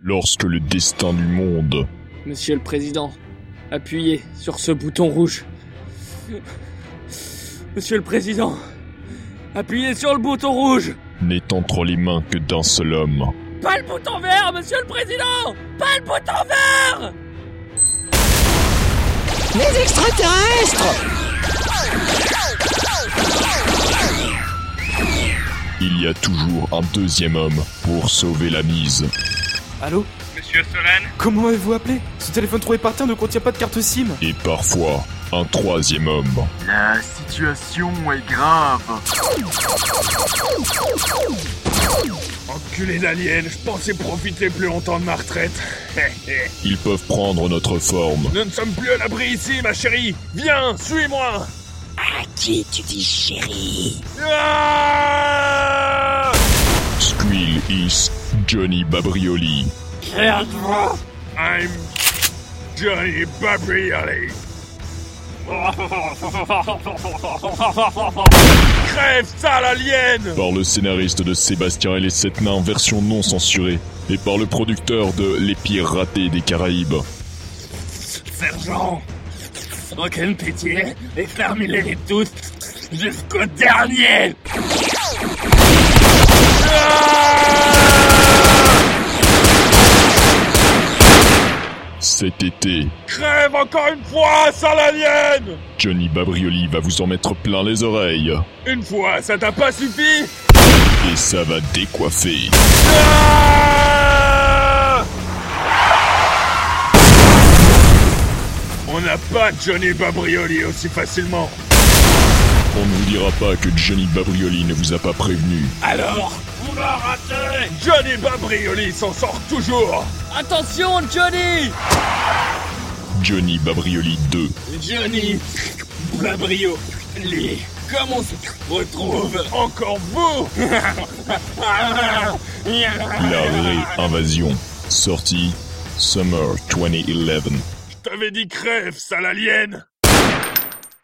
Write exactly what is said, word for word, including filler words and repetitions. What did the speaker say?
Lorsque le destin du monde... Monsieur le Président, appuyez sur ce bouton rouge. Monsieur le Président, appuyez sur le bouton rouge. n'est entre les mains que d'un seul homme. Pas le bouton vert, Monsieur le Président! Pas le bouton vert! Les extraterrestres! Il y a toujours un deuxième homme pour sauver la mise. Allô? Monsieur Soren? Comment m'avez-vous appelé? Ce téléphone trouvé par terre ne contient pas de carte SIM. Et parfois, un troisième homme. La situation est grave. Enculé d'alien, je pensais profiter plus longtemps de ma retraite. Ils peuvent prendre notre forme. Nous ne sommes plus à l'abri ici, ma chérie. Viens, suis-moi. À qui tu dis chérie? Ah Squill is Johnny Babrioli. I'm Johnny Babrioli. Crève, sale alien! Par le scénariste de Sébastien et les Sept Nains version non censurée. Et par le producteur de Les Pires Ratés des Caraïbes. Sergent, aucune pitié, exterminez-les tous jusqu'au dernier! Cet été, Crève encore une fois, sale alien! Johnny Babrioli va vous en mettre plein les oreilles. Une fois, ça t'a pas suffi? Et ça va décoiffer. Ah On n'a pas Johnny Babrioli aussi facilement. On ne vous dira pas que Johnny Babrioli ne vous a pas prévenu. Alors, vous la ratez! Johnny Babrioli s'en sort toujours! Attention, Johnny! Johnny Babrioli deux. Johnny Babrioli, comment on se retrouve? Encore vous? La réinvasion. Sortie Summer vingt onze. Je t'avais dit crève, sale alien!